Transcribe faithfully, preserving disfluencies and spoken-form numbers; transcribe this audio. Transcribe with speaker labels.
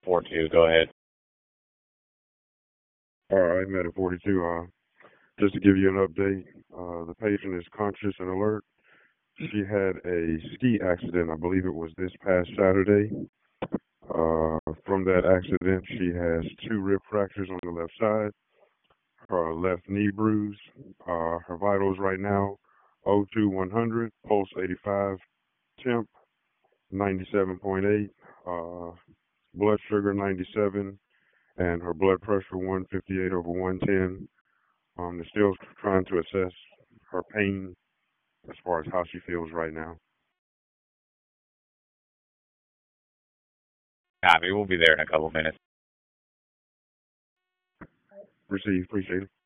Speaker 1: four two. Go ahead.
Speaker 2: All right, Medic forty-two. Uh, just to give you an update, uh, the patient is conscious and alert. She had a ski accident, I believe it was this past Saturday. Uh, from that accident, she has two rib fractures on the left side, her left knee bruise. Uh, her vitals right now, O two one hundred, pulse eighty-five, temp ninety-seven point eight, uh, blood sugar ninety-seven, and her blood pressure one fifty-eight over one ten. Um, they're still trying to assess her pain as far as how she feels right now.
Speaker 1: Copy. We'll be there in a couple minutes.
Speaker 2: Receive, appreciate it.